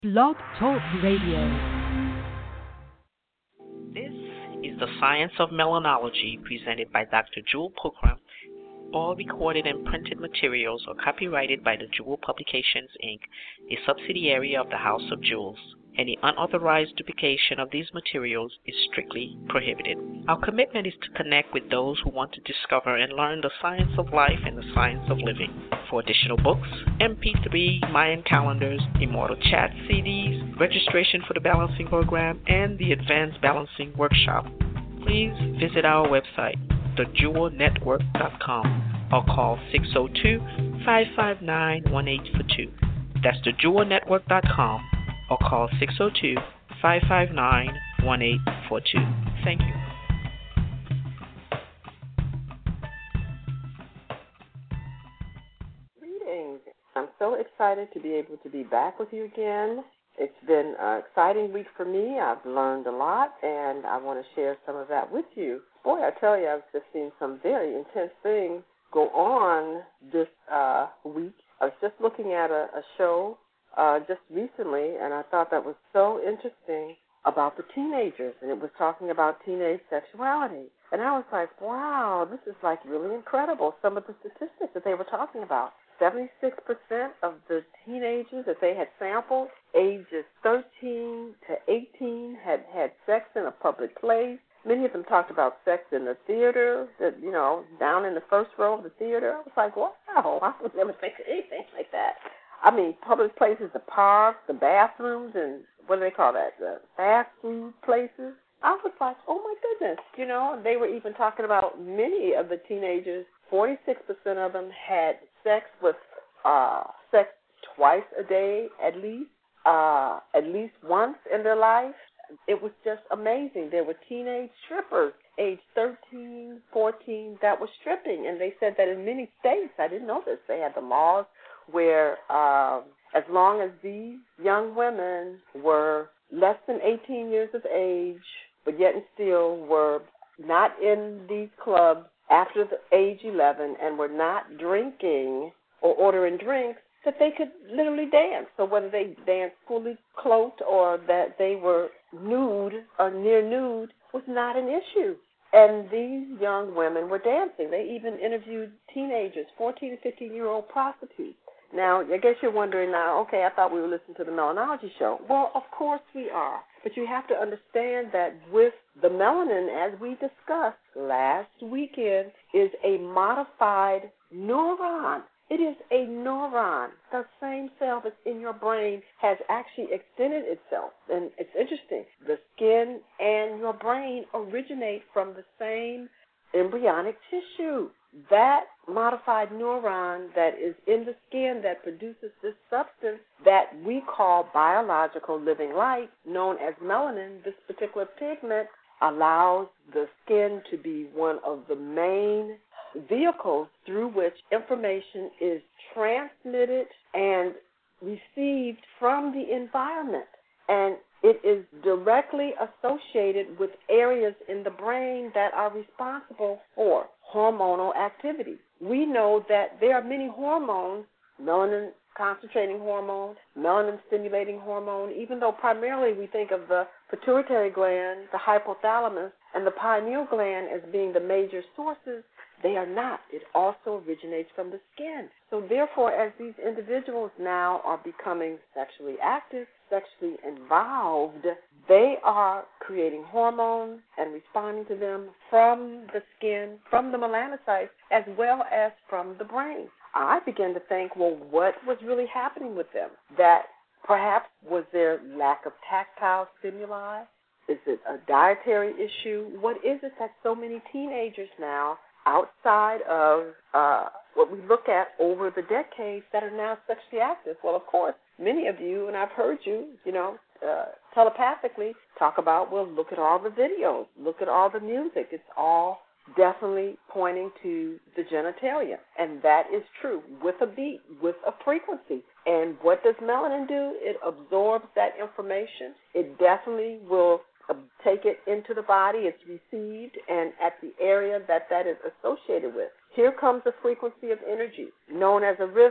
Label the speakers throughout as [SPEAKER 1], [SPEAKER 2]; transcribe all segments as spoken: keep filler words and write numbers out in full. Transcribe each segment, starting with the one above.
[SPEAKER 1] Blog Talk Radio.
[SPEAKER 2] This is the Science of Melanology presented by Doctor Jewel Pookrum. All recorded and printed materials are copyrighted by the Jewel Publications, Incorporated, a subsidiary of the House of Jewels. Any unauthorized duplication of these materials is strictly prohibited. Our commitment is to connect with those who want to discover and learn the science of life and the science of living. For additional books, M P three, Mayan calendars, Immortal Chat C Ds, registration for the balancing program, and the Advanced Balancing Workshop, please visit our website, the jewel network dot com, or call six oh two, five five nine, one eight four two. That's the jewel network dot com, or call six oh two, five five nine, one eight four two. Thank you.
[SPEAKER 3] Greetings. I'm so excited to be able to be back with you again. It's been an exciting week for me. I've learned a lot, and I want to share some of that with you. Boy, I tell you, I've just seen some very intense things go on this uh, week. I was just looking at a, a show uh, just recently, and I thought that was so interesting about the teenagers, and it was talking about teenage sexuality. And I was like, wow, this is like really incredible, some of the statistics that they were talking about. seventy-six percent of the teenagers that they had sampled, ages thirteen to eighteen, had had sex in a public place. Many of them talked about sex in the theater, that, you know, down in the first row of the theater. I was like, wow, I would never think of anything like that. I mean, public places, the parks, the bathrooms, and what do they call that, the fast food places. I was like, oh, my goodness. You know, they were even talking about many of the teenagers, forty-six percent of them had sex with uh, sex twice a day at least, uh, at least once in their life. It was just amazing. There were teenage strippers, age thirteen, fourteen, that were stripping. And they said that in many states, I didn't know this, they had the laws where uh, as long as these young women were less than eighteen years of age, but yet and still were not in these clubs after the age eleven and were not drinking or ordering drinks, that they could literally dance. So whether they danced fully cloaked or that they were nude or near nude was not an issue. And these young women were dancing. They even interviewed teenagers, fourteen to fifteen-year-old prostitutes. Now, I guess you're wondering now, okay, I thought we were listening to the Melanology Show. Well, of course we are. But you have to understand that with the melanin, as we discussed last weekend, is a modified neuron. It is a neuron. The same cell that's in your brain has actually extended itself. And it's interesting. The skin and your brain originate from the same embryonic tissue. That modified neuron that is in the skin that produces this substance that we call biological living light, known as melanin, this particular pigment allows the skin to be one of the main vehicles through which information is transmitted and received from the environment. And it is directly associated with areas in the brain that are responsible for hormonal activity. We know that there are many hormones, melanin concentrating hormone, melanin stimulating hormone, even though primarily we think of the pituitary gland, the hypothalamus, and the pineal gland as being the major sources. They are not. It also originates from the skin. So therefore, as these individuals now are becoming sexually active, sexually involved, they are creating hormones and responding to them from the skin, from the melanocytes, as well as from the brain. I began to think, well, what was really happening with them? That perhaps was there lack of tactile stimuli? Is it a dietary issue? What is it that so many teenagers now, outside of uh, what we look at over the decades, that are now sexually active? Well, of course, many of you, and I've heard you, you know, uh, telepathically talk about, well, look at all the videos, look at all the music. It's all definitely pointing to the genitalia. And that is true, with a beat, with a frequency. And what does melanin do? It absorbs that information. It definitely will take it into the body. It's received, and at the area that that is associated with. Here comes the frequency of energy, known as a rhythm.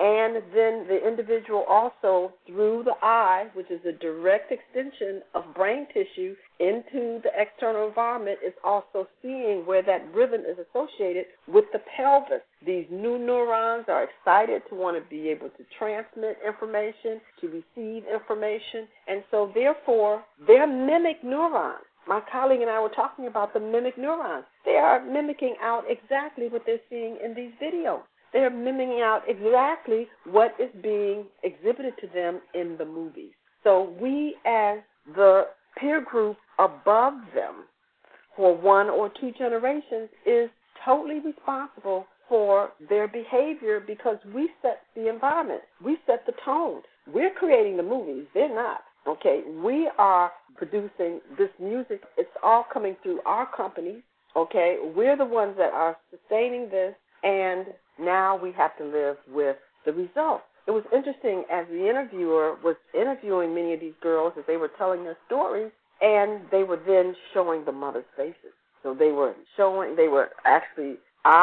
[SPEAKER 3] and then the individual also, through the eye, which is a direct extension of brain tissue into the external environment, is also seeing where that rhythm is associated with the pelvis. These new neurons are excited to want to be able to transmit information, to receive information, and so therefore they're mimic neurons. My colleague and I were talking about the mimic neurons. They are mimicking out exactly what they're seeing in these videos. They're mimicking out exactly what is being exhibited to them in the movies. So we, as the peer group above them for one or two generations, is totally responsible for their behavior because we set the environment. We set the tone. We're creating the movies. They're not. Okay, we are producing this music. It's all coming through our companies. Okay, we're the ones that are sustaining this, and now we have to live with the results. It was interesting as the interviewer was interviewing many of these girls as they were telling their stories, and they were then showing the mothers' faces. So they were showing, they were actually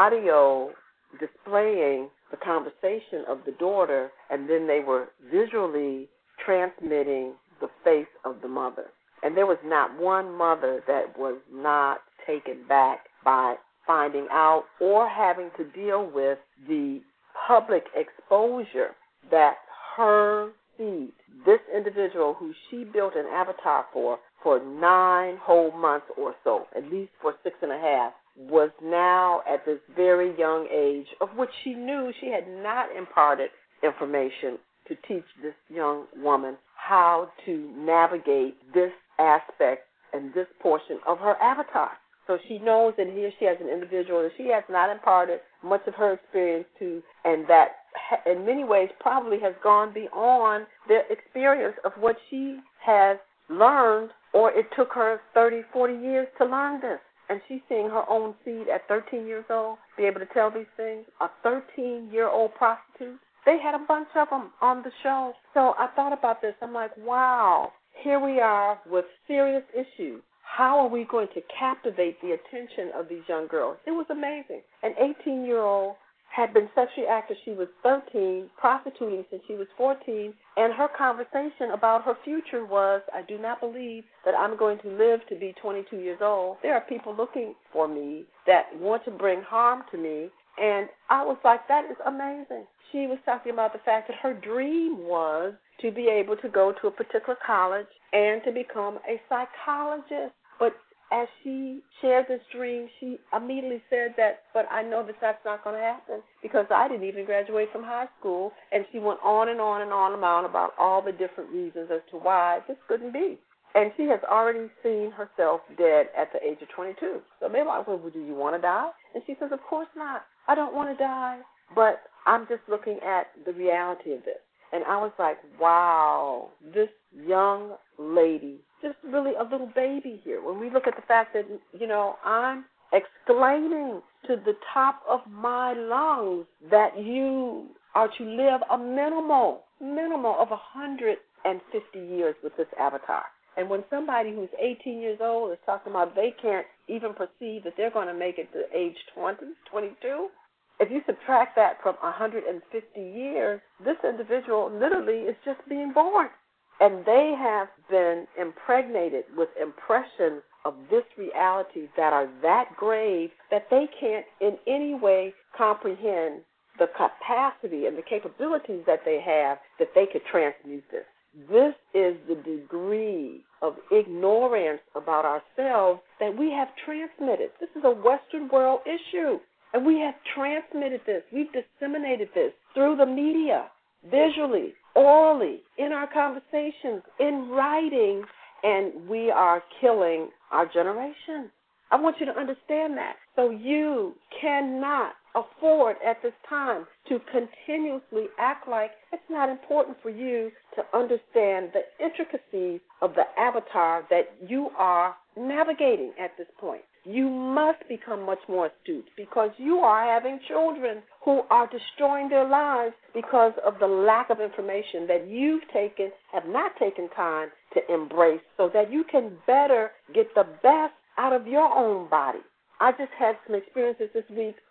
[SPEAKER 3] audio displaying the conversation of the daughter, and then they were visually transmitting the face of the mother. And there was not one mother that was not taken back by finding out or having to deal with the public exposure that her seed, this individual who she built an avatar for, for nine whole months or so, at least for six and a half, was now at this very young age, of which she knew she had not imparted information to teach this young woman how to navigate this aspect and this portion of her avatar. So she knows that here she has an individual that she has not imparted much of her experience to, and that in many ways probably has gone beyond the experience of what she has learned, or it took her thirty, forty years to learn this. And she's seeing her own seed at thirteen years old be able to tell these things. A thirteen-year-old prostitute. They had a bunch of them on the show. So I thought about this. I'm like, wow, here we are with serious issues. How are we going to captivate the attention of these young girls? It was amazing. An eighteen-year-old had been sexually active. She was thirteen, prostituting since she was fourteen, and her conversation about her future was, I do not believe that I'm going to live to be twenty-two years old. There are people looking for me that want to bring harm to me, and I was like, that is amazing. She was talking about the fact that her dream was to be able to go to a particular college and to become a psychologist. But as she shared this dream, she immediately said that, but I know that that's not going to happen because I didn't even graduate from high school. And she went on and on and on and on about all the different reasons as to why this couldn't be. And she has already seen herself dead at the age of twenty-two. So maybe I said, well, do you want to die? And she says, of course not. I don't want to die, but I'm just looking at the reality of this. And I was like, wow, this young lady, just really a little baby here. When we look at the fact that, you know, I'm exclaiming to the top of my lungs that you are to live a minimal, minimal of one hundred fifty years with this avatar. And when somebody who's eighteen years old is talking about they can't even perceive that they're going to make it to age twenty, twenty-two, if you subtract that from one hundred fifty years, this individual literally is just being born. And they have been impregnated with impressions of this reality that are that grave that they can't in any way comprehend the capacity and the capabilities that they have that they could transmute this. This is the degree of ignorance about ourselves that we have transmitted. This is a Western world issue. And we have transmitted this. We've disseminated this through the media, visually, orally, in our conversations, in writing, and we are killing our generation. I want you to understand that. So you cannot afford at this time to continuously act like it's not important for you to understand the intricacies of the avatar that you are navigating at this point. You must become much more astute because you are having children who are destroying their lives because of the lack of information that you've taken, have not taken time to embrace so that you can better get the best out of your own body. I just had some experiences this week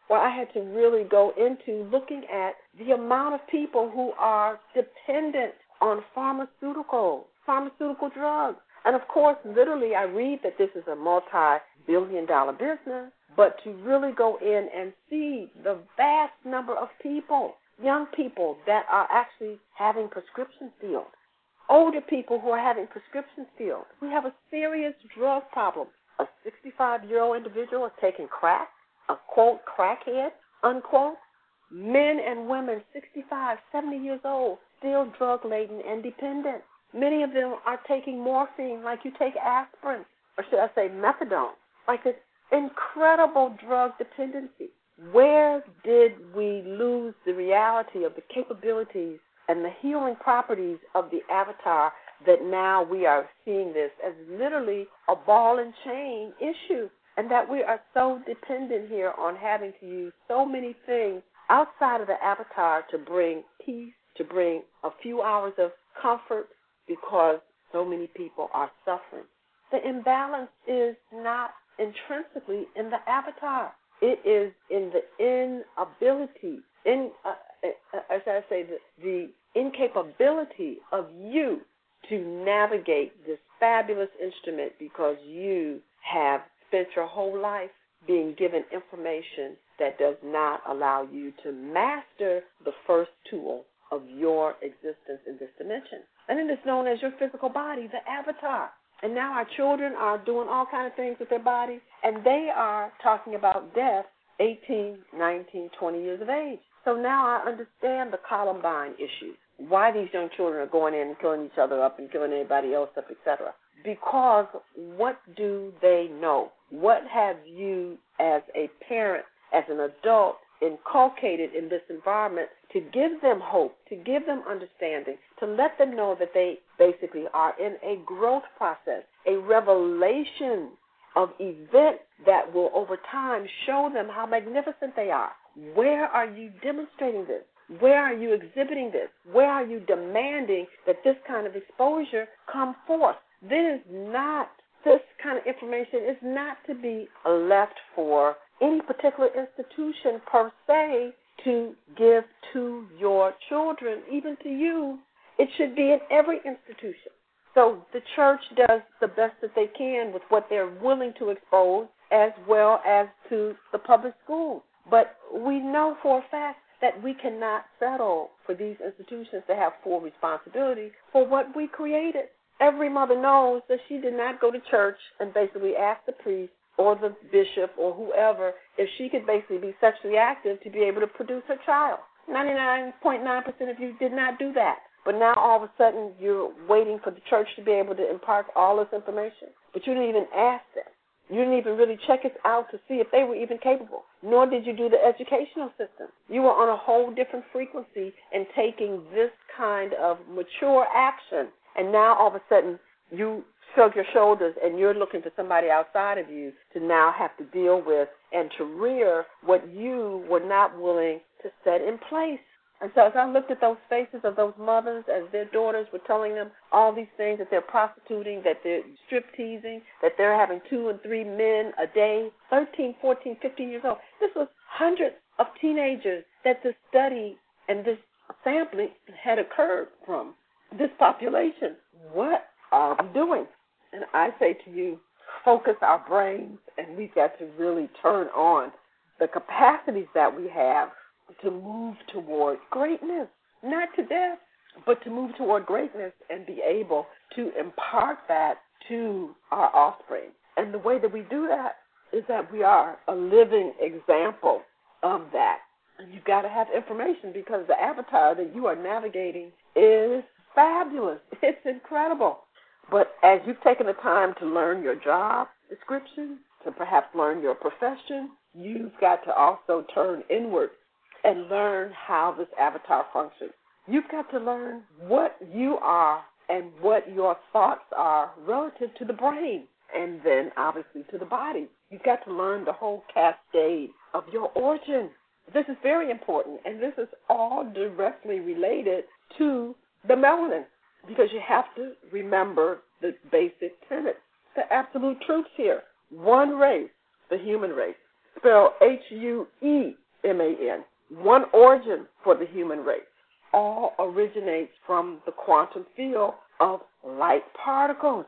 [SPEAKER 3] where I had to really go into looking at the amount of people who are dependent on pharmaceuticals, pharmaceutical drugs. And, of course, literally I read that this is a multi-billion dollar business, but to really go in and see the vast number of people, young people that are actually having prescriptions filled, older people who are having prescriptions filled. We have a serious drug problem. A sixty-five-year-old individual is taking crack, a, quote, crackhead, unquote. Men and women, sixty-five, seventy years old, still drug-laden and dependent. Many of them are taking morphine like you take aspirin, or should I say methadone, like this incredible drug dependency. Where did we lose the reality of the capabilities and the healing properties of the avatar that now we are seeing this as literally a ball and chain issue, and that we are so dependent here on having to use so many things outside of the avatar to bring peace, to bring a few hours of comfort, because so many people are suffering. The imbalance is not intrinsically in the avatar. It is in the inability, in, uh, uh, as I say, the, the incapability of you to navigate this fabulous instrument, because you have spent your whole life being given information that does not allow you to master the first tool of your existence in this dimension. And it is known as your physical body, the avatar. And now our children are doing all kinds of things with their bodies, and they are talking about death eighteen, nineteen, twenty years of age. So now I understand the Columbine issue, why these young children are going in and killing each other up and killing everybody else up, et cetera. Because what do they know? What have you as a parent, as an adult, inculcated in this environment to give them hope, to give them understanding, to let them know that they basically are in a growth process, a revelation of events that will over time show them how magnificent they are? Where are you demonstrating this? Where are you exhibiting this? Where are you demanding that this kind of exposure come forth? This is not, this kind of information is not to be left for any particular institution per se to give to your children, even to you. It should be in every institution. So the church does the best that they can with what they're willing to expose, as well as to the public schools. But we know for a fact that we cannot settle for these institutions to have full responsibility for what we created. Every mother knows that she did not go to church and basically ask the priest or the bishop or whoever if she could basically be sexually active to be able to produce her child. ninety-nine point nine percent of you did not do that. But now all of a sudden you're waiting for the church to be able to impart all this information. But you didn't even ask them. You didn't even really check it out to see if they were even capable. Nor did you do the educational system. You were on a whole different frequency and taking this kind of mature action. And now all of a sudden you shrug your shoulders and you're looking to somebody outside of you to now have to deal with and to rear what you were not willing to set in place. And so as I looked at those faces of those mothers as their daughters were telling them all these things, that they're prostituting, that they're strip-teasing, that they're having two and three men a day, thirteen, fourteen, fifteen years old. This was hundreds of teenagers that this study and this sampling had occurred from this population. What are we doing? And I say to you, focus our brains, and we've got to really turn on the capacities that we have to move toward greatness, not to death, but to move toward greatness and be able to impart that to our offspring. And the way that we do that is that we are a living example of that. And you've got to have information, because the avatar that you are navigating is fabulous. It's incredible. But as you've taken the time to learn your job description, to perhaps learn your profession, you've got to also turn inward and learn how this avatar functions. You've got to learn what you are and what your thoughts are relative to the brain, and then obviously to the body. You've got to learn the whole cascade of your origin. This is very important, and this is all directly related to the melanin, because you have to remember the basic tenets, the absolute truths here. One race, the human race, spelled H U E M A N, one origin for the human race, all originates from the quantum field of light particles.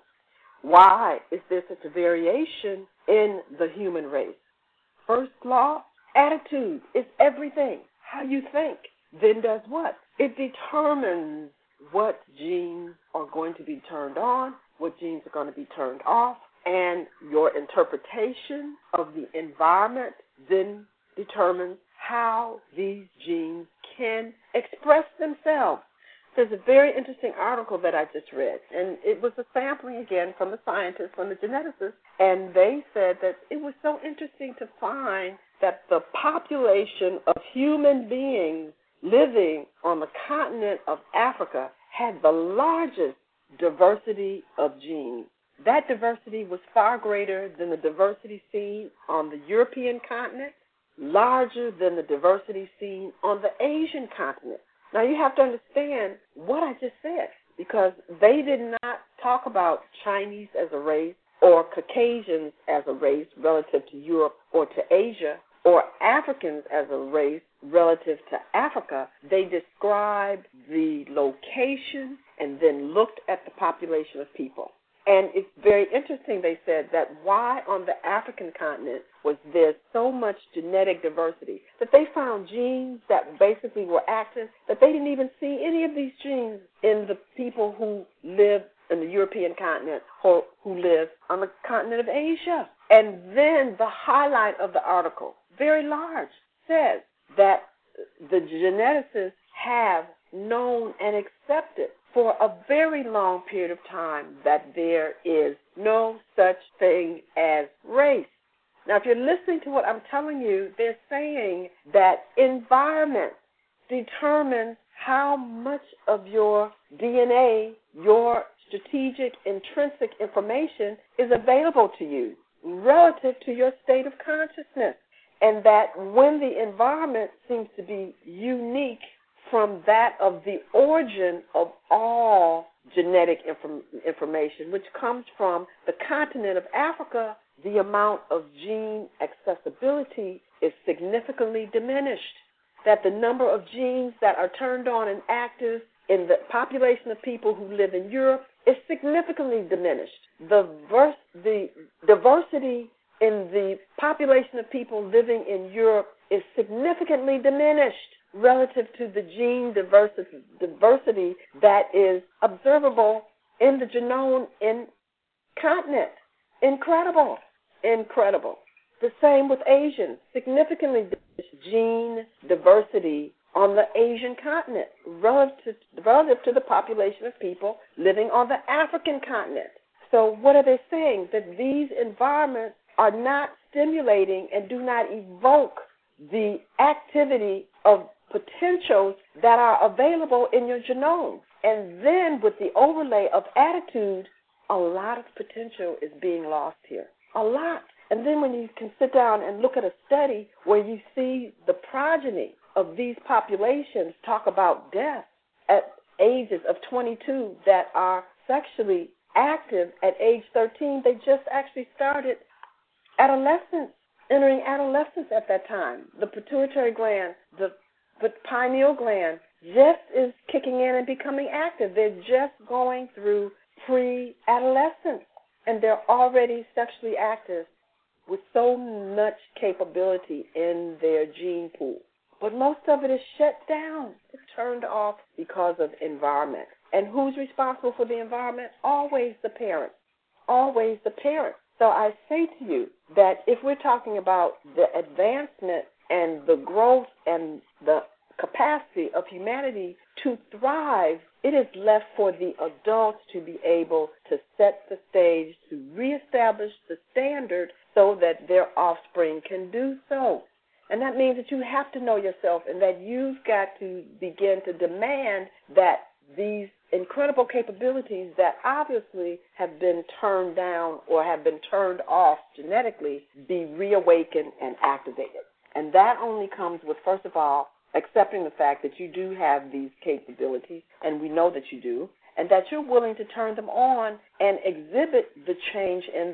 [SPEAKER 3] Why is there such a variation in the human race? First law, attitude is everything. How you think then does what? It determines what genes are going to be turned on, what genes are going to be turned off, and your interpretation of the environment then determines how these genes can express themselves. There's a very interesting article that I just read, and it was a sampling again from the scientists, from the geneticists, and they said that it was so interesting to find that the population of human beings living on the continent of Africa had the largest diversity of genes. That diversity was far greater than the diversity seen on the European continent, larger than the diversity seen on the Asian continent. Now, you have to understand what I just said, because they did not talk about Chinese as a race or Caucasians as a race relative to Europe or to Asia, or Africans as a race relative to Africa. They described the location and then looked at the population of people. And it's very interesting, they said, that why on the African continent was there so much genetic diversity, that they found genes that basically were active, that they didn't even see any of these genes in the people who live in the European continent or who live on the continent of Asia. And then the highlight of the article, very large, says that the geneticists have known and accepted for a very long period of time that there is no such thing as race. Now, if you're listening to what I'm telling you, they're saying that environment determines how much of your D N A, your strategic, intrinsic information is available to you relative to your state of consciousness, and that when the environment seems to be unique from that of the origin of all genetic inform- information, which comes from the continent of Africa, the amount of gene accessibility is significantly diminished, that the number of genes that are turned on and active in the population of people who live in Europe is significantly diminished. The, verse, the diversity in the population of people living in Europe is significantly diminished relative to the gene diversity, diversity that is observable in the genome in continent. Incredible. Incredible. The same with Asians. Significantly diminished gene diversity on the Asian continent relative, relative to the population of people living on the African continent. So what are they saying? That these environments are not stimulating and do not evoke the activity of potentials that are available in your genome. And then with the overlay of attitude, a lot of potential is being lost here. A lot. And then when you can sit down and look at a study where you see the progeny of these populations talk about death at ages of twenty-two that are sexually active at age thirteen, they just actually started adolescence, entering adolescence at that time. The pituitary gland, the, the pineal gland just is kicking in and becoming active. They're just going through pre-adolescence, and they're already sexually active with so much capability in their gene pool. But most of it is shut down. It's turned off because of environment. And who's responsible for the environment? Always the parents. Always the parents. So I say to you that if we're talking about the advancement and the growth and the capacity of humanity to thrive, it is left for the adults to be able to set the stage, to reestablish the standard so that their offspring can do so. And that means that you have to know yourself and that you've got to begin to demand that these incredible capabilities that obviously have been turned down or have been turned off genetically be reawakened and activated. And that only comes with, first of all, accepting the fact that you do have these capabilities, and we know that you do, and that you're willing to turn them on and exhibit the change in them.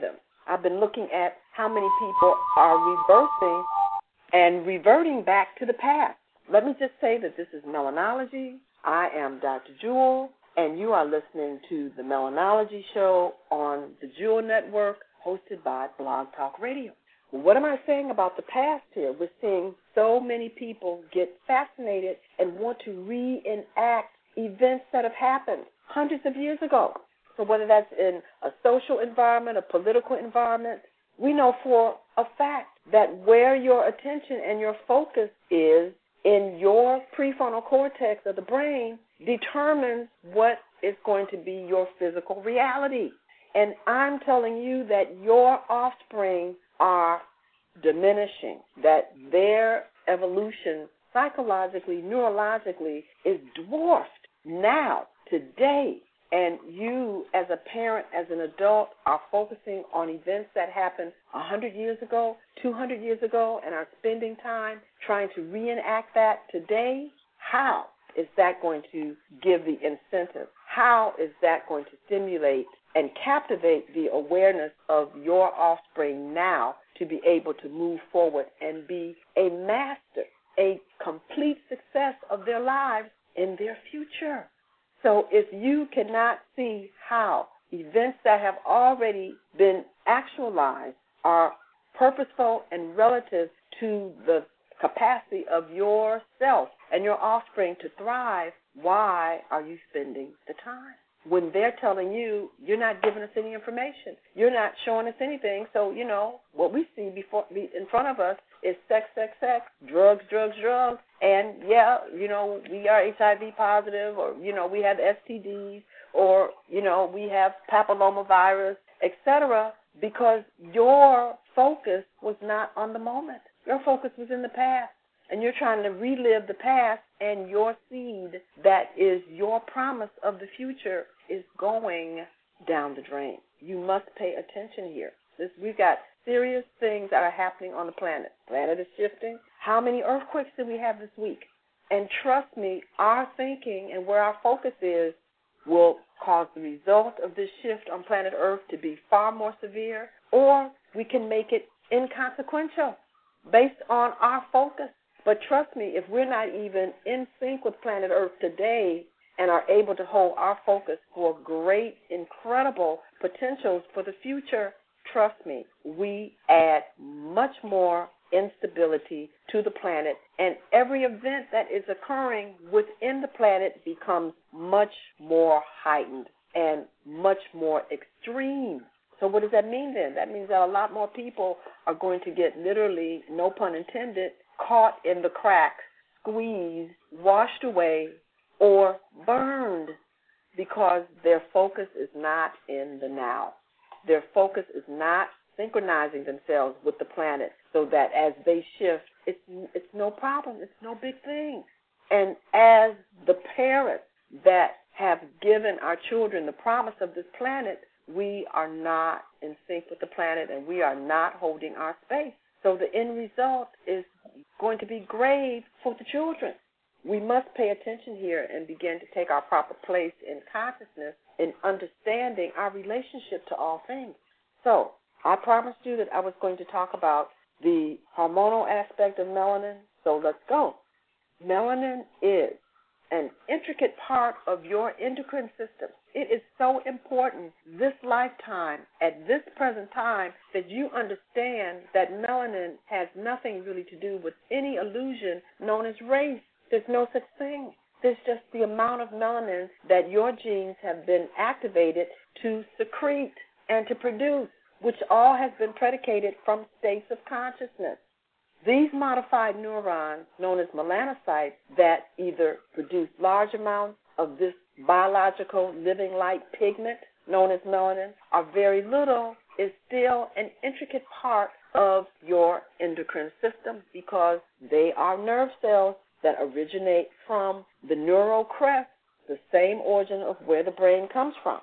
[SPEAKER 3] I've been looking at how many people are reversing and reverting back to the past. Let me just say that this is Melanology. I am Doctor Jewel, and you are listening to the Melanology Show on the Jewel Network, hosted by Blog Talk Radio. What am I saying about the past here? We're seeing so many people get fascinated and want to reenact events that have happened hundreds of years ago. So whether that's in a social environment, a political environment, we know for a fact that where your attention and your focus is in your prefrontal cortex of the brain determines what is going to be your physical reality. And I'm telling you that your offspring are diminishing, that their evolution psychologically, neurologically is dwarfed now, today. And you, as a parent, as an adult, are focusing on events that happened one hundred years ago, two hundred years ago, and are spending time trying to reenact that today. How is that going to give the incentive? How is that going to stimulate and captivate the awareness of your offspring now to be able to move forward and be a master, a complete success of their lives in their future? So if you cannot see how events that have already been actualized are purposeful and relative to the capacity of yourself and your offspring to thrive, why are you spending the time? When they're telling you, you're not giving us any information, you're not showing us anything, so, you know, what we see before in front of us is sex, sex, sex, drugs, drugs, drugs, and, yeah, you know, we are H I V positive, or, you know, we have S T Ds, or, you know, we have papillomavirus, et cetera, because your focus was not on the moment. Your focus was in the past, and you're trying to relive the past, and your seed that is your promise of the future is going down the drain. You must pay attention here. This, we've got serious things that are happening on the planet. The planet is shifting. How many earthquakes did we have this week? And trust me, our thinking and where our focus is will cause the result of this shift on planet Earth to be far more severe, or we can make it inconsequential based on our focus. But trust me, if we're not even in sync with planet Earth today and are able to hold our focus for great, incredible potentials for the future, trust me, we add much more instability to the planet, and every event that is occurring within the planet becomes much more heightened and much more extreme. So what does that mean then? That means that a lot more people are going to get literally, no pun intended, caught in the cracks, squeezed, washed away, or burned because their focus is not in the now. Their focus is not synchronizing themselves with the planet so that as they shift, it's, it's no problem. It's no big thing. And as the parents that have given our children the promise of this planet, we are not in sync with the planet and we are not holding our space. So the end result is going to be grave for the children. We must pay attention here and begin to take our proper place in consciousness in understanding our relationship to all things. So I promised you that I was going to talk about the hormonal aspect of melanin, so let's go. Melanin is an intricate part of your endocrine system. It is so important this lifetime, at this present time, that you understand that melanin has nothing really to do with any illusion known as race. There's no such thing. There's just the amount of melanin that your genes have been activated to secrete and to produce, which all has been predicated from states of consciousness. These modified neurons, known as melanocytes, that either produce large amounts of this biological living light pigment, known as melanin, or very little, is still an intricate part of your endocrine system because they are nerve cells that originate from the neural crest, the same origin of where the brain comes from.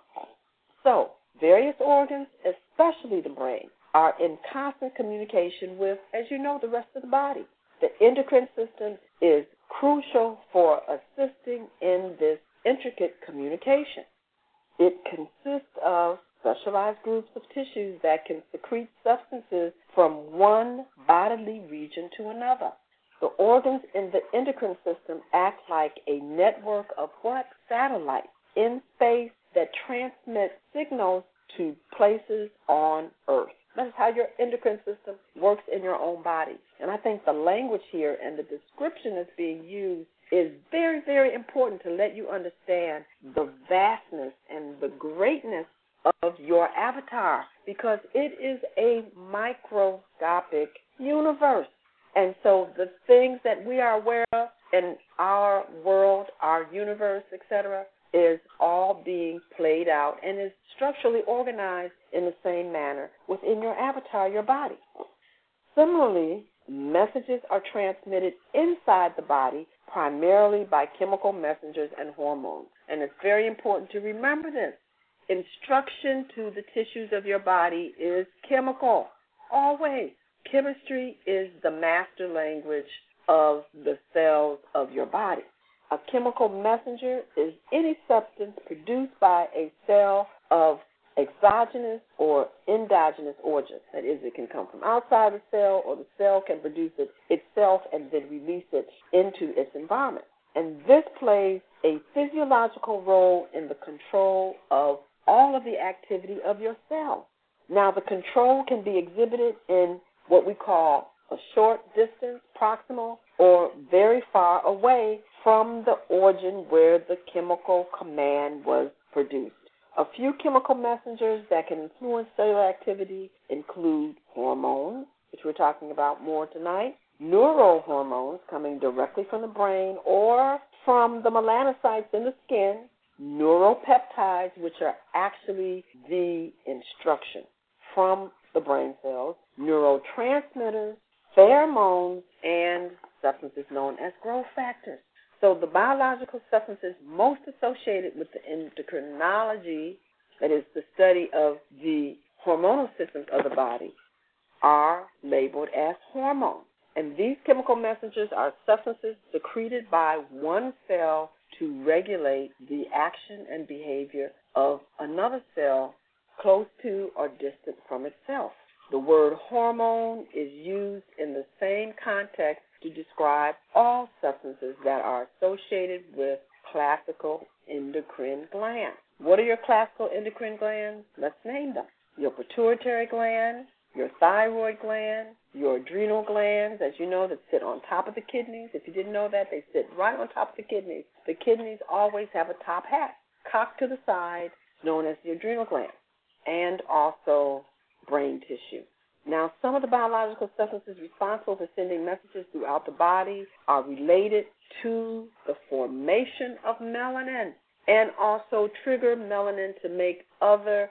[SPEAKER 3] So, various organs, especially the brain, are in constant communication with, as you know, the rest of the body. The endocrine system is crucial for assisting in this intricate communication. It consists of special specialized groups of tissues that can secrete substances from one bodily region to another. The organs in the endocrine system act like a network of what? Satellites in space that transmit signals to places on Earth. That is how your endocrine system works in your own body. And I think the language here and the description that's being used is very, very important to let you understand the vastness and the greatness of your avatar, because it is a microscopic universe. And so the things that we are aware of in our world, our universe, et cetera, is all being played out and is structurally organized in the same manner within your avatar, your body. Similarly, messages are transmitted inside the body primarily by chemical messengers and hormones. And it's very important to remember this. Instruction to the tissues of your body is chemical, always. Chemistry is the master language of the cells of your body. A chemical messenger is any substance produced by a cell of exogenous or endogenous origin. That is, it can come from outside the cell, or the cell can produce it itself and then release it into its environment. And this plays a physiological role in the control of all of the activity of your cells. Now, the control can be exhibited in what we call a short distance, proximal, or very far away from the origin where the chemical command was produced. A few chemical messengers that can influence cellular activity include hormones, which we're talking about more tonight, neurohormones coming directly from the brain or from the melanocytes in the skin, neuropeptides, which are actually the instruction from the brain cells, neurotransmitters, pheromones, and substances known as growth factors. So the biological substances most associated with the endocrinology, that is the study of the hormonal systems of the body, are labeled as hormones. And these chemical messengers are substances secreted by one cell to regulate the action and behavior of another cell close to or distant from itself. The word hormone is used in the same context to describe all substances that are associated with classical endocrine glands. What are your classical endocrine glands? Let's name them. Your pituitary gland, your thyroid gland, your adrenal glands, as you know, that sit on top of the kidneys. If you didn't know that, they sit right on top of the kidneys. The kidneys always have a top hat, cocked to the side, known as the adrenal gland, and also brain tissue. Now, some of the biological substances responsible for sending messages throughout the body are related to the formation of melanin and also trigger melanin to make other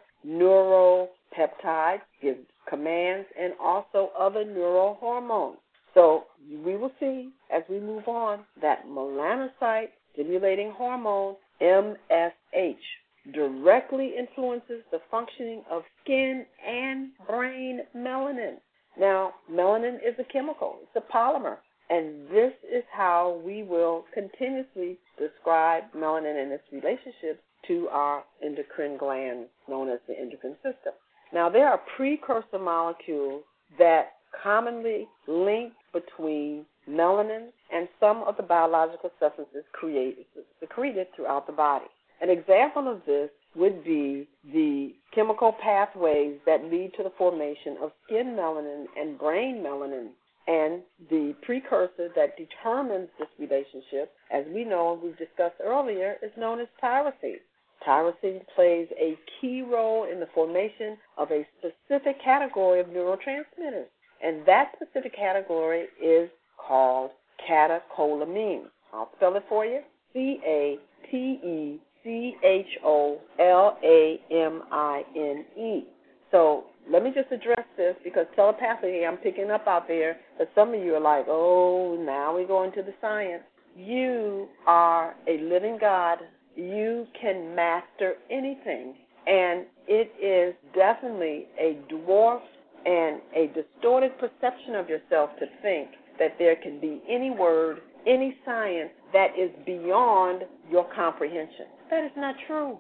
[SPEAKER 3] neuropeptides, give commands, and also other neurohormones. So we will see as we move on that melanocyte-stimulating hormone, M S H, directly influences the functioning of skin and brain melanin. Now, melanin is a chemical. It's a polymer. And this is how we will continuously describe melanin and its relationship to our endocrine glands, known as the endocrine system. Now, there are precursor molecules that commonly link between melanin and some of the biological substances created, secreted throughout the body. An example of this would be the chemical pathways that lead to the formation of skin melanin and brain melanin. And the precursor that determines this relationship, as we know and we've discussed earlier, is known as tyrosine. Tyrosine plays a key role in the formation of a specific category of neurotransmitters. And that specific category is called catecholamine. I'll spell it for you. C A T E C H O L A M I N E. So let me just address this, because telepathically I'm picking up out there that some of you are like, oh, now we go into the science. You are a living God. You can master anything. And it is definitely a dwarfed and a distorted perception of yourself to think that there can be any word, any science that is beyond your comprehension. That is not true.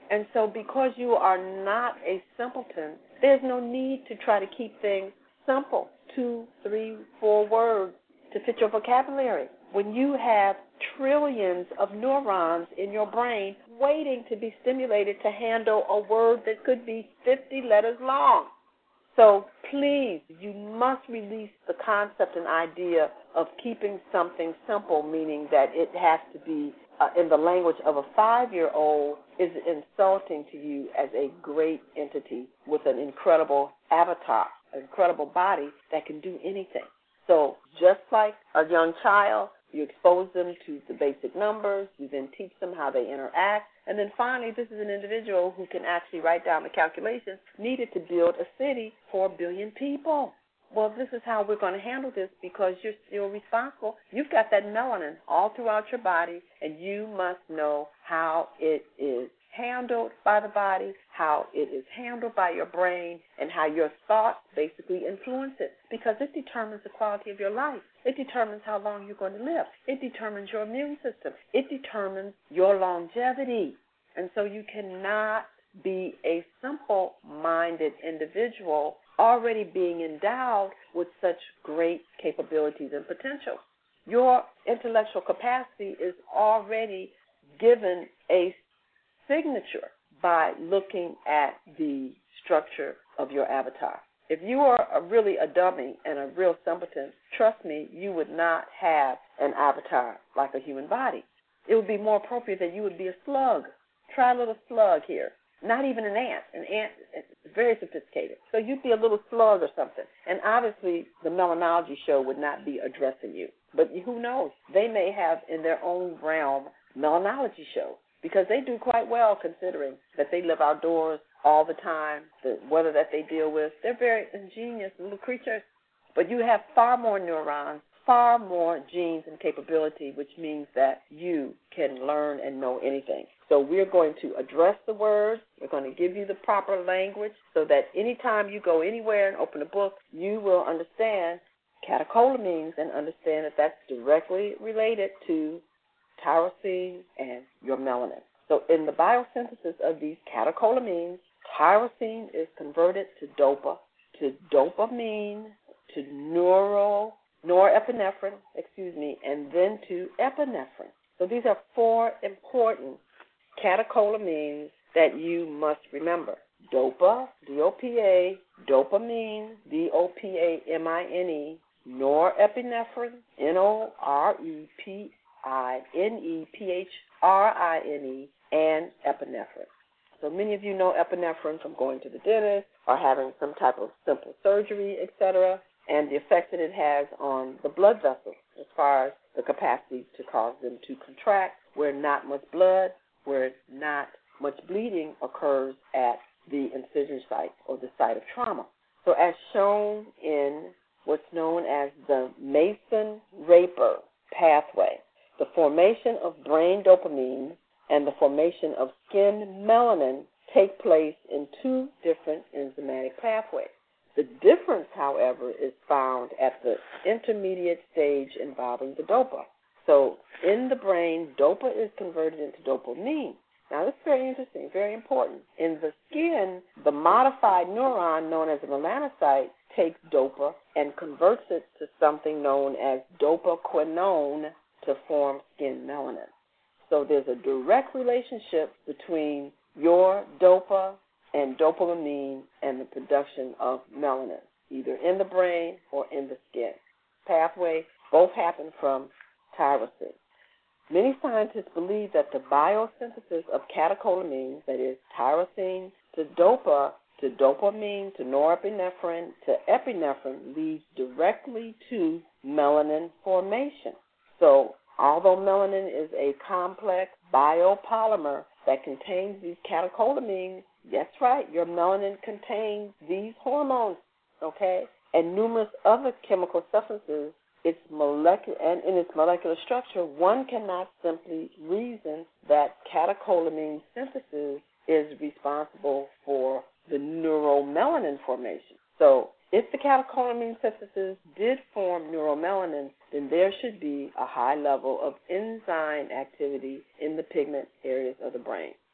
[SPEAKER 3] And so because you are not a simpleton, there's no need to try to keep things simple, two, three, four words to fit your vocabulary. When you have trillions of neurons in your brain waiting to be stimulated to handle a word that could be fifty letters long. So please, you must release the concept and idea of keeping something simple, meaning that it has to be uh, in the language of a five-year-old is insulting to you as a great entity with an incredible avatar, an incredible body that can do anything. So just like a young child, you expose them to the basic numbers, you then teach them how they interact, and then finally this is an individual who can actually write down the calculations needed to build a city for a billion people. Well, this is how we're going to handle this because you're still responsible. You've got that melanin all throughout your body, and you must know how it is handled by the body, how it is handled by your brain, and how your thoughts basically influence it, because it determines the quality of your life. It determines how long you're going to live. It determines your immune system. It determines your longevity. And so you cannot be a simple-minded individual already being endowed with such great capabilities and potential. Your intellectual capacity is already given a signature by looking at the structure of your avatar. If you are a really a dummy and a real simpleton, trust me, you would not have an avatar like a human body. It would be more appropriate that you would be a slug. Try a little slug here. Not even an ant. An ant is very sophisticated. So you'd be a little slug or something. And obviously the Melanology show would not be addressing you. But who knows? They may have in their own realm Melanology shows, because they do quite well considering that they live outdoors all the time, the weather that they deal with. They're very ingenious little creatures. But you have far more neurons, far more genes and capability, which means that you can learn and know anything. So we're going to address the words. We're going to give you the proper language so that anytime you go anywhere and open a book, you will understand catecholamines and understand that that's directly related to tyrosine and your melanin. So in the biosynthesis of these catecholamines, tyrosine is converted to dopa, to dopamine, to neural, norepinephrine, excuse me, and then to epinephrine. So these are four important catecholamines that you must remember. Dopa, D O P A, dopamine, D O P A M I N E, norepinephrine, N O R E P I N E P H R I N E, and epinephrine. So many of you know epinephrine from going to the dentist or having some type of simple surgery, et cetera, and the effects that it has on the blood vessels as far as the capacity to cause them to contract, where not much blood, where not much bleeding occurs at the incision site or the site of trauma. So as shown in what's known as the Mason-Raper pathway, the formation of brain dopamine and the formation of skin melanin take place in two different enzymatic pathways. The difference, however, is found at the intermediate stage involving the dopa. So in the brain, dopa is converted into dopamine. Now, this is very interesting, very important. In the skin, the modified neuron known as a melanocyte takes dopa and converts it to something known as dopaquinone to form skin melanin. So there's a direct relationship between your dopa and dopamine and the production of melanin, either in the brain or in the skin. Pathway, both happen from tyrosine. Many scientists believe that the biosynthesis of catecholamines, that is tyrosine to dopa to dopamine to norepinephrine to epinephrine, leads directly to melanin formation. So although melanin is a complex biopolymer that contains these catecholamines, that's right, your melanin contains these hormones, okay, and numerous other chemical substances. Its molecular and in its molecular structure, one cannot simply reason that catecholamine synthesis is responsible for the neuromelanin formation. So if the catecholamine synthesis did form neuromelanin, then there should be a high level of enzyme activity in the pigment areas of the brain.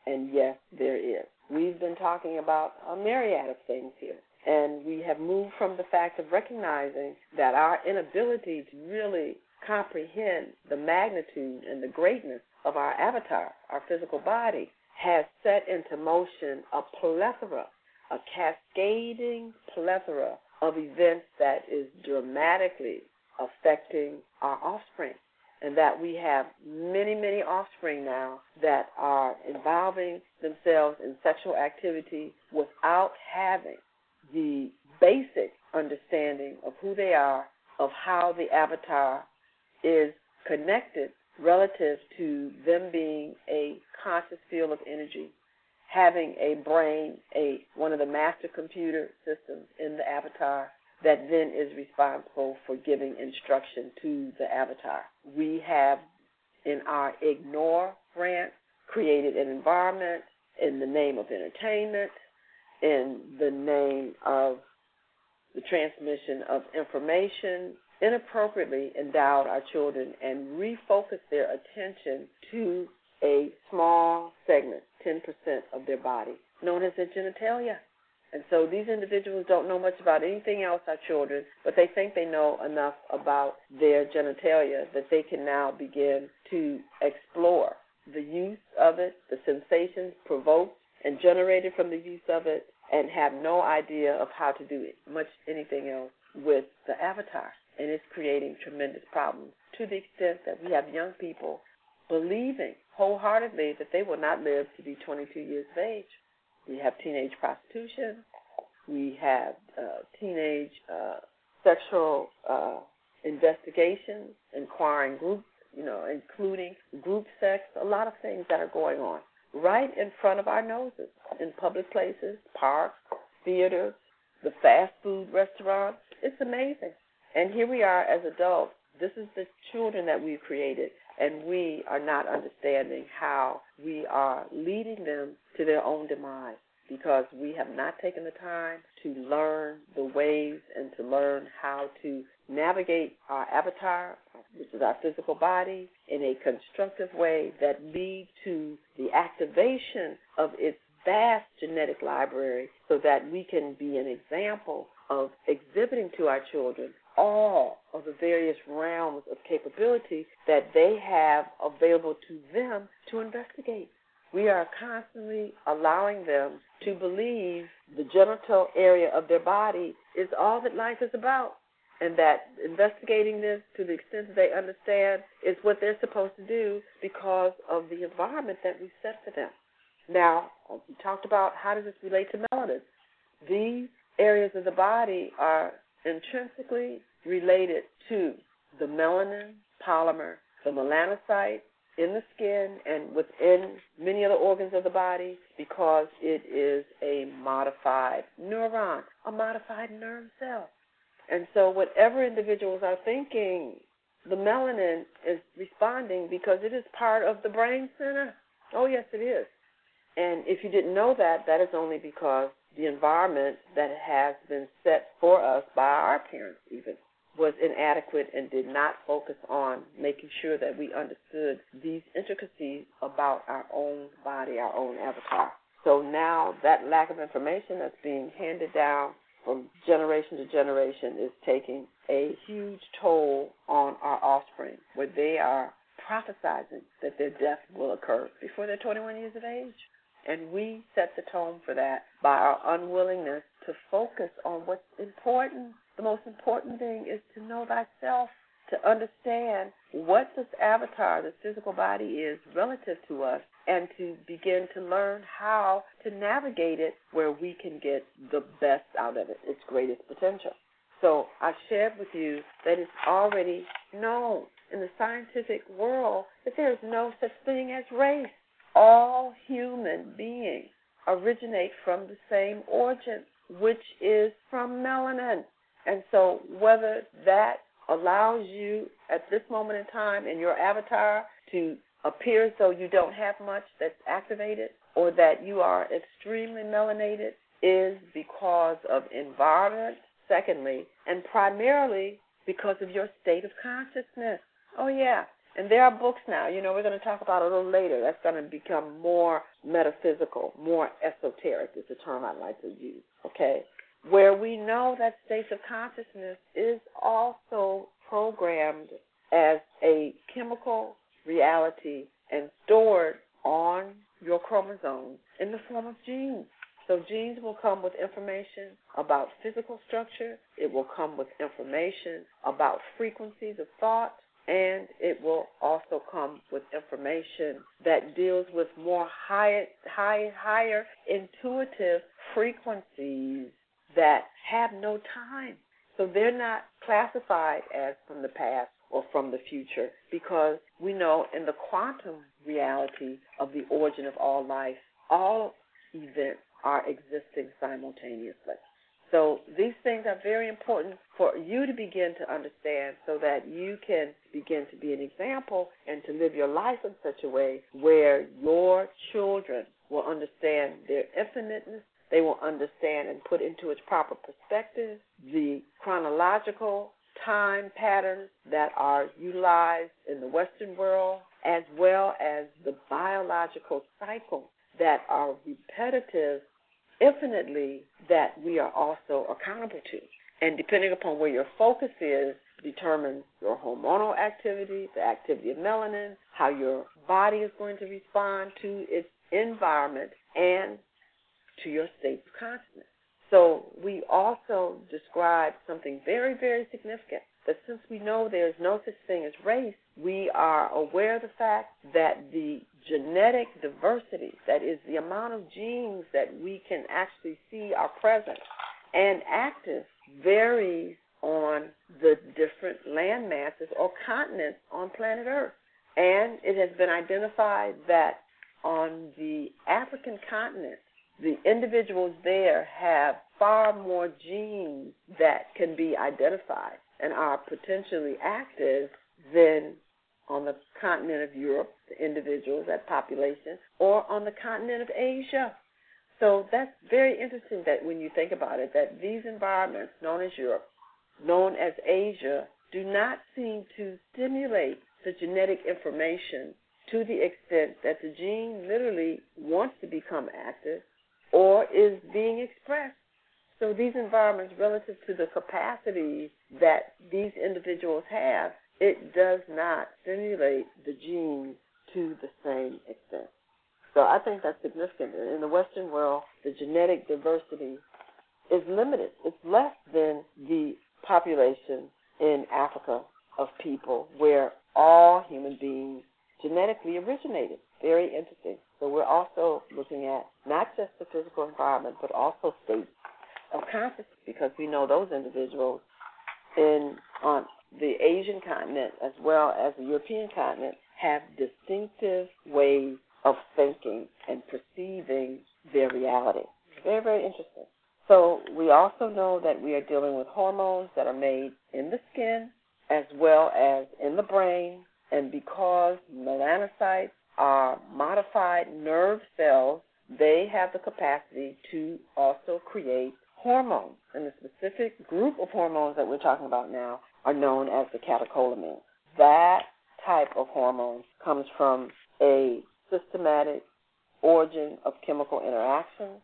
[SPEAKER 3] And yes, there is. We've been talking about a myriad of things here. And we have moved from the fact of recognizing that our inability to really comprehend the magnitude and the greatness of our avatar, our physical body, has set into motion a plethora, a cascading plethora of events that is dramatically affecting our offspring. And that we have many, many offspring now that are involving themselves in sexual activity without having the basic understanding of who they are, of how the avatar is connected relative to them being a conscious field of energy, having a brain, a one of the master computer systems in the avatar that then is responsible for giving instruction to the avatar. We have, in our ignore branch, created an environment in the name of entertainment, in the name of the transmission of information, inappropriately endowed our children and refocused their attention to a small segment, ten percent of their body, known as their genitalia. And so these individuals don't know much about anything else, our children, but they think they know enough about their genitalia that they can now begin to explore the use of it, the sensations provoked and generated from the use of it, and have no idea of how to do it, much anything else with the avatar. And it's creating tremendous problems to the extent that we have young people believing wholeheartedly that they will not live to be twenty-two years of age. We have teenage prostitution. We have uh, teenage uh, sexual uh, investigations, inquiring groups, you know, including group sex, a lot of things that are going on right in front of our noses, in public places, parks, theaters, the fast food restaurants. It's amazing. And here we are as adults. This is the children that we've created, and we are not understanding how we are leading them to their own demise because we have not taken the time to learn the ways and to learn how to navigate our avatar, which is our physical body, in a constructive way that leads to the activation of its vast genetic library so that we can be an example of exhibiting to our children all of the various realms of capability that they have available to them to investigate. We are constantly allowing them to believe the genital area of their body is all that life is about, and that investigating this to the extent that they understand is what they're supposed to do because of the environment that we set for them. Now, we talked about how does this relate to melanin. These areas of the body are intrinsically related to the melanin polymer, the melanocyte in the skin and within many other organs of the body because it is a modified neuron, a modified nerve cell. And so whatever individuals are thinking, the melanin is responding because it is part of the brain center. Oh, yes, it is. And if you didn't know that, that is only because the environment that has been set for us by our parents even was inadequate and did not focus on making sure that we understood these intricacies about our own body, our own avatar. So now that lack of information that's being handed down from generation to generation is taking a huge toll on our offspring, where they are prophesizing that their death will occur before they're twenty-one years of age. And we set the tone for that by our unwillingness to focus on what's important. The most important thing is to know thyself, to understand what this avatar, this physical body is relative to us, and to begin to learn how to navigate it where we can get the best out of it, its greatest potential. So I've shared with you that it's already known in the scientific world that there is no such thing as race. All human beings originate from the same origin, which is from melanin. And so whether that allows you at this moment in time in your avatar to appear as though you don't have much that's activated or that you are extremely melanated is because of environment, secondly, and primarily because of your state of consciousness. Oh, yeah. And there are books now, you know, we're going to talk about it a little later, that's going to become more metaphysical, more esoteric is the term I like to use, okay, where we know that states of consciousness is also programmed as a chemical reality and stored on your chromosomes in the form of genes. So genes will come with information about physical structure. It will come with information about frequencies of thought. And it will also come with information that deals with more high, high, higher intuitive frequencies that have no time. So they're not classified as from the past or from the future, because we know in the quantum reality of the origin of all life, all events are existing simultaneously. So these things are very important for you to begin to understand so that you can begin to be an example and to live your life in such a way where your children will understand their infiniteness. They will understand and put into its proper perspective the chronological time patterns that are utilized in the Western world, as well as the biological cycles that are repetitive infinitely, that we are also accountable to. And depending upon where your focus is, determines your hormonal activity, the activity of melanin, how your body is going to respond to its environment, and to your state of consciousness. So we also describe something very, very significant, that since we know there is no such thing as race, we are aware of the fact that the genetic diversity, that is the amount of genes that we can actually see are present and active, varies on the different land masses or continents on planet Earth. And it has been identified that on the African continent, the individuals there have far more genes that can be identified and are potentially active than on the continent of Europe, the individuals, that population, or on the continent of Asia. So that's very interesting that when you think about it, that these environments known as Europe, known as Asia, do not seem to stimulate the genetic information to the extent that the gene literally wants to become active or is being expressed. So these environments, relative to the capacity that these individuals have, it does not stimulate the genes to the same extent. So I think that's significant. In the Western world, the genetic diversity is limited. It's less than the population in Africa of people where all human beings genetically originated. Very interesting. So we're also looking at not just the physical environment, but also states of consciousness, because we know those individuals in on the Asian continent as well as the European continent have distinctive ways of thinking and perceiving their reality. Very, very interesting. So we also know that we are dealing with hormones that are made in the skin as well as in the brain, and because melanocytes are modified nerve cells, they have the capacity to also create hormones. And the specific group of hormones that we're talking about now are known as the catecholamines. That type of hormone comes from a systematic origin of chemical interactions.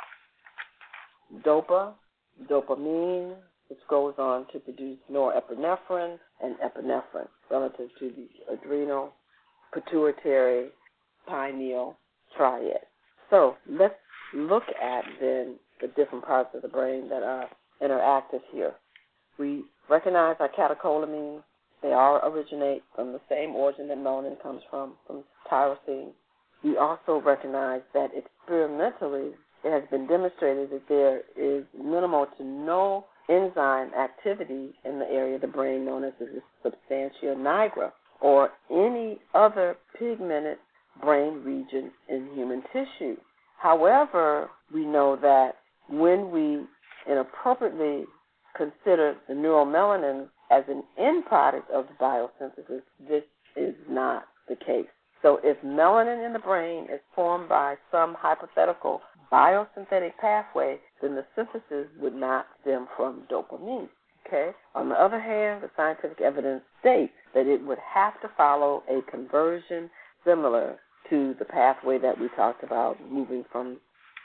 [SPEAKER 3] Dopa, dopamine, which goes on to produce norepinephrine and epinephrine relative to the adrenal, pituitary, pineal triad. So let's look at then the different parts of the brain that are interactive here. We recognize our catecholamines. They all originate from the same origin that melanin comes from, from tyrosine. We also recognize that experimentally it has been demonstrated that there is minimal to no enzyme activity in the area of the brain known as the substantia nigra, or any other pigmented brain region in human tissue. However, we know that when we inappropriately consider the neuromelanin as an end product of the biosynthesis, this is not the case. So if melanin in the brain is formed by some hypothetical biosynthetic pathway, then the synthesis would not stem from dopamine. Okay? On the other hand, the scientific evidence states that it would have to follow a conversion similar to the pathway that we talked about, moving from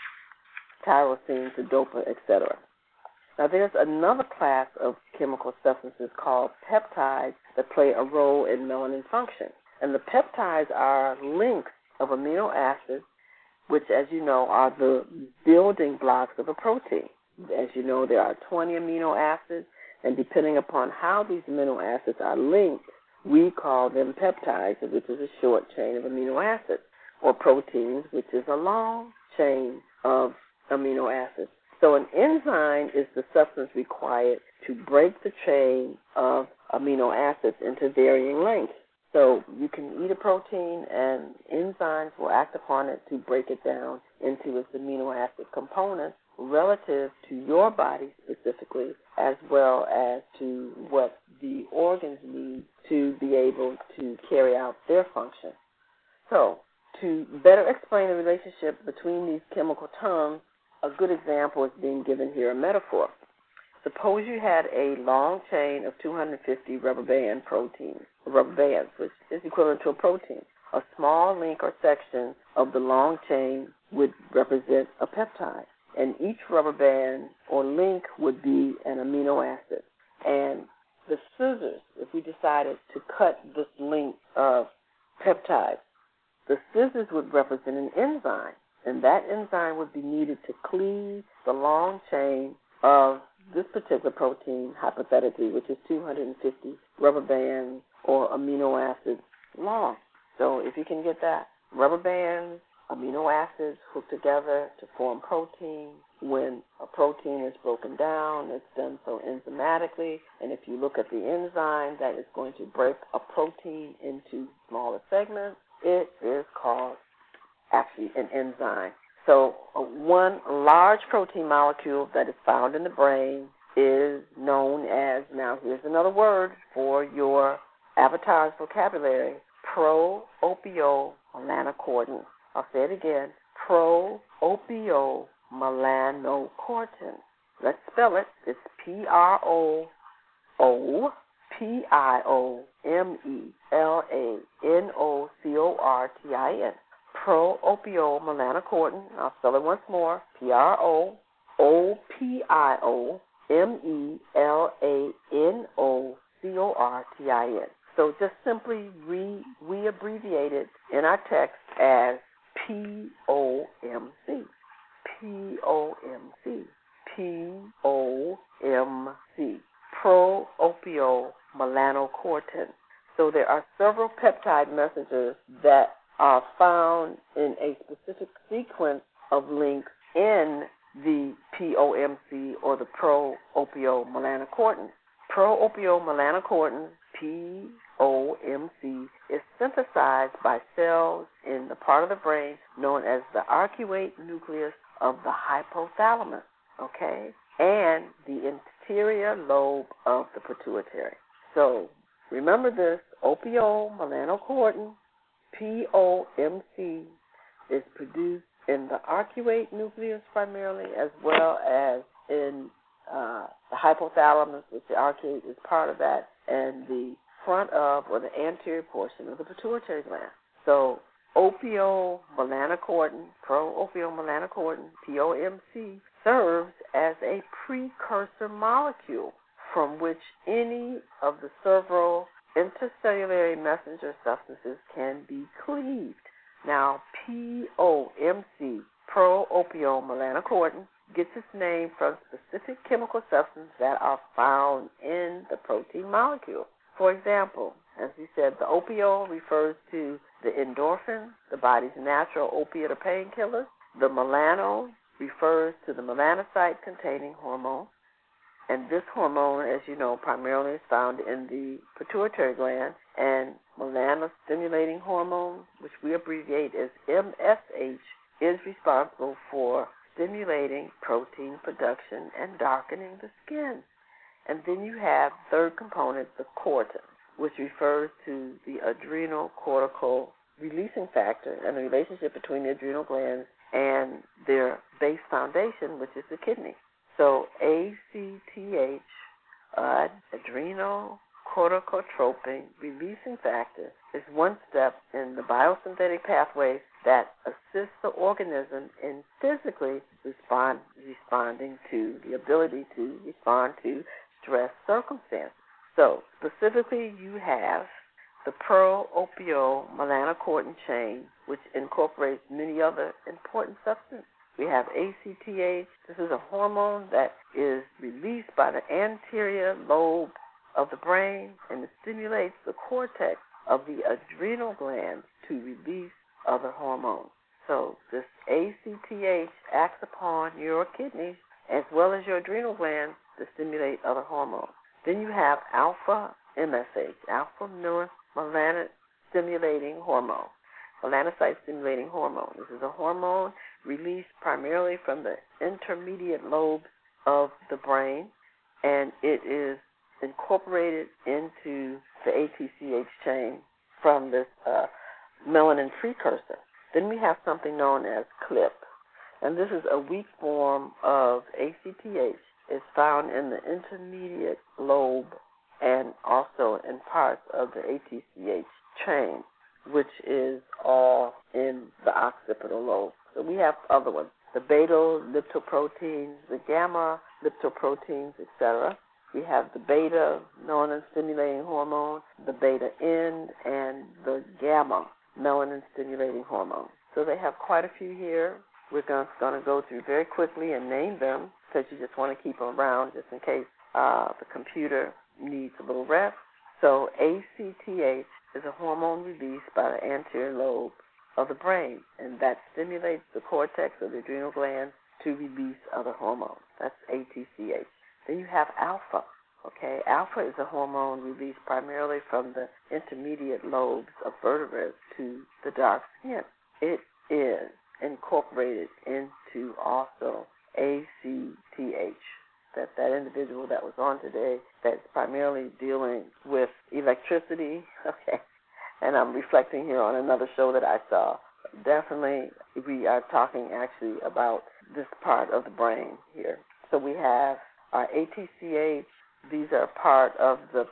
[SPEAKER 3] tyrosine to dopa, et cetera. Now, there's another class of chemical substances called peptides that play a role in melanin function. And the peptides are links of amino acids, which, as you know, are the building blocks of a protein. As you know, there are twenty amino acids, and depending upon how these amino acids are linked, we call them peptides, which is a short chain of amino acids, or proteins, which is a long chain of amino acids. So an enzyme is the substance required to break the chain of amino acids into varying lengths. So you can eat a protein, and enzymes will act upon it to break it down into its amino acid components relative to your body specifically, as well as to what the organs need to be able to carry out their function. So to better explain the relationship between these chemical terms, a good example is being given here, a metaphor. Suppose you had a long chain of two hundred fifty rubber band proteins, rubber bands, which is equivalent to a protein. A small link or section of the long chain would represent a peptide, and each rubber band or link would be an amino acid. And the scissors, if we decided to cut this link of peptides, the scissors would represent an enzyme, and that enzyme would be needed to cleave the long chain of this particular protein, hypothetically, which is two hundred fifty rubber bands or amino acids long. So if you can get that, rubber bands, amino acids hooked together to form protein. When a protein is broken down, it's done so enzymatically, and if you look at the enzyme that is going to break a protein into smaller segments, it is called actually an enzyme. So uh, one large protein molecule that is found in the brain is known as, now here's another word for your avatar's vocabulary, pro-opiomelanocortin. I'll say it again, pro-opiomelanocortin. Let's spell it. It's P R O O P I O M E L A N O C O R T I N. Pro-opiomelanocortin. I'll spell it once more. P R O O P I O M E L A N O C O R T I N. So just simply re, we abbreviate it in our text as P O M C. P O M C. P O M C. Pro-opiomelanocortin. So there are several peptide messengers that are found in a specific sequence of links in the P O M C or the pro-opiomelanocortin. Pro-opiomelanocortin, P O M C, is synthesized by cells in the part of the brain known as the arcuate nucleus of the hypothalamus, okay, and the anterior lobe of the pituitary. So remember this, opiomelanocortin, P O M C, is produced in the arcuate nucleus primarily, as well as in uh, the hypothalamus, which the arcuate is part of that, and the front of or the anterior portion of the pituitary gland. So opiomelanocortin, pro-opiomelanocortin, P O M C, serves as a precursor molecule from which any of the several intercellular messenger substances can be cleaved. Now, P O M C, pro-opiomelanocortin, gets its name from specific chemical substances that are found in the protein molecule. For example, as we said, the opio refers to the endorphin, the body's natural opiate or painkiller. The melano refers to the melanocyte-containing hormone. And this hormone, as you know, primarily is found in the pituitary gland. And melanostimulating hormone, which we abbreviate as M S H, is responsible for stimulating protein production and darkening the skin. And then you have third component, the cortin, which refers to the adrenal cortical releasing factor and the relationship between the adrenal glands and their base foundation, which is the kidney. So A C T H, uh, adrenal corticotropin releasing factor is one step in the biosynthetic pathways that assist the organism in physically respond, responding to the ability to respond to stress circumstances. So specifically, you have the pro-opiomelanocortin chain, which incorporates many other important substances. We have A C T H. This is a hormone that is released by the anterior lobe of the brain, and it stimulates the cortex of the adrenal glands to release other hormones. So this A C T H acts upon your kidneys as well as your adrenal glands to stimulate other hormones. Then you have alpha M S H, alpha melanocyte-stimulating hormone, melanocyte-stimulating hormone. This is a hormone released primarily from the intermediate lobes of the brain, and it is incorporated into the A T C H chain from this uh, melanin precursor. Then we have something known as C L I P, and this is a weak form of A C T H. It's found in the intermediate lobe and also in parts of the A T C H chain, which is all in the occipital lobe. So we have other ones, the beta-liptoproteins, the gamma-liptoproteins, et cetera. We have the beta melanin-stimulating hormone, the beta-N, and the gamma melanin-stimulating hormone. So they have quite a few here. We're going to go through very quickly and name them because you just want to keep them around just in case uh, the computer needs a little rest. So A C T H is a hormone released by the anterior lobe of the brain, and that stimulates the cortex of the adrenal glands to release other hormones. That's A T C H. Then you have alpha. Okay, alpha is a hormone released primarily from the intermediate lobes of vertebrates to the dark skin. It is incorporated into also A C T H. That that individual that was on today that's primarily dealing with electricity, okay, and I'm reflecting here on another show that I saw. Definitely we are talking actually about this part of the brain here. So we have our A T C H. These are part of the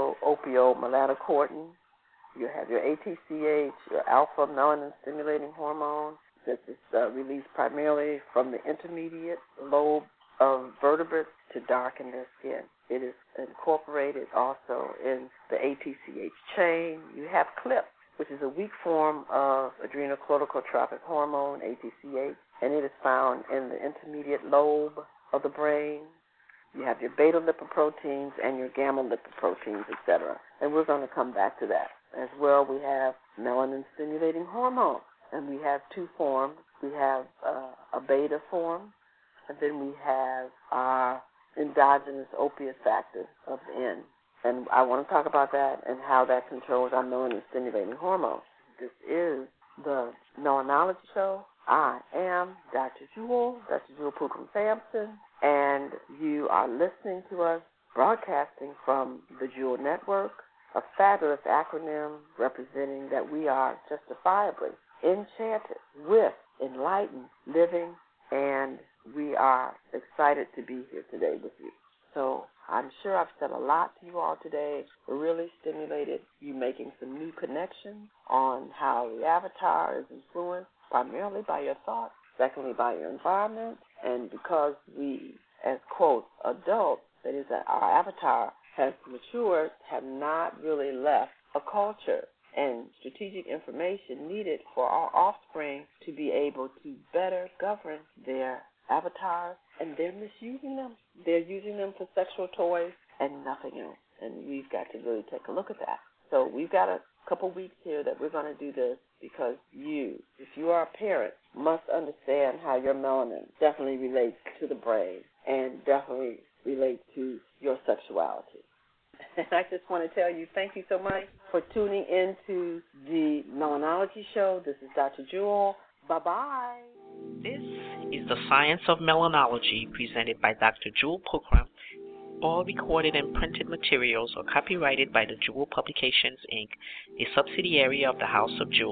[SPEAKER 3] pro-opiomelanocortin. You have your A T C H, your alpha melanin-stimulating hormone. This is uh, released primarily from the intermediate lobe of vertebrates to darken their skin. It is incorporated also in the A T C H chain. You have C L I P, which is a weak form of adrenocorticotropic hormone, A T C H, and it is found in the intermediate lobe of the brain. You have your beta-lipoproteins and your gamma-lipoproteins, et cetera. And we're going to come back to that. As well, we have melanin-stimulating hormone, and we have two forms. We have uh, a beta form, and then we have our endogenous opiate factor of N. And I want to talk about that and how that controls our melanin-stimulating hormone. This is the Melanology Show. I am Doctor Jewel, Doctor Jewel Pookrum-Sampson, and you are listening to us broadcasting from the Jewel Network, a fabulous acronym representing that we are justifiably enchanted with enlightened living, and we are excited to be here today with you. So I'm sure I've said a lot to you all today. We're really stimulated you making some new connections on how the avatar is influenced primarily by your thoughts, secondly by your environment, and because we, as, quote, adults, that is that our avatar has matured, have not really left a culture and strategic information needed for our offspring to be able to better govern their avatars, and they're misusing them. They're using them for sexual toys and nothing else, and we've got to really take a look at that. So we've got a couple weeks here that we're going to do this because you, if you are a parent, must understand how your melanin definitely relates to the brain and definitely relates to your sexuality. And I just want to tell you thank you so much for tuning into the Melanology Show. This is Doctor Jewel. Bye-bye.
[SPEAKER 2] This is the Science of Melanology presented by Doctor Jewel Pookrum. All recorded and printed materials are copyrighted by the Jewel Publications, Incorporated, a subsidiary of the House of Jewels.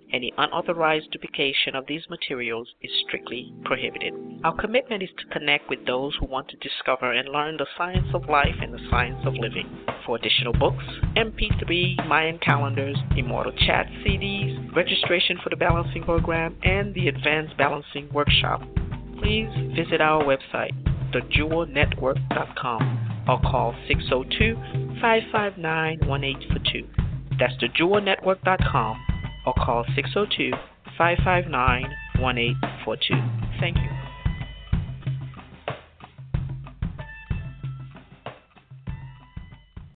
[SPEAKER 2] Any unauthorized duplication of these materials is strictly prohibited. Our commitment is to connect with those who want to discover and learn the science of life and the science of living. For additional books, M P three, Mayan calendars, Immortal Chat C Ds, registration for the balancing program, and the Advanced Balancing Workshop, please visit our website, the jewel network dot com, or call six oh two, five five nine, one eight four two. That's the jewel network dot com, or call six oh two, five five nine, one eight four two. Thank you.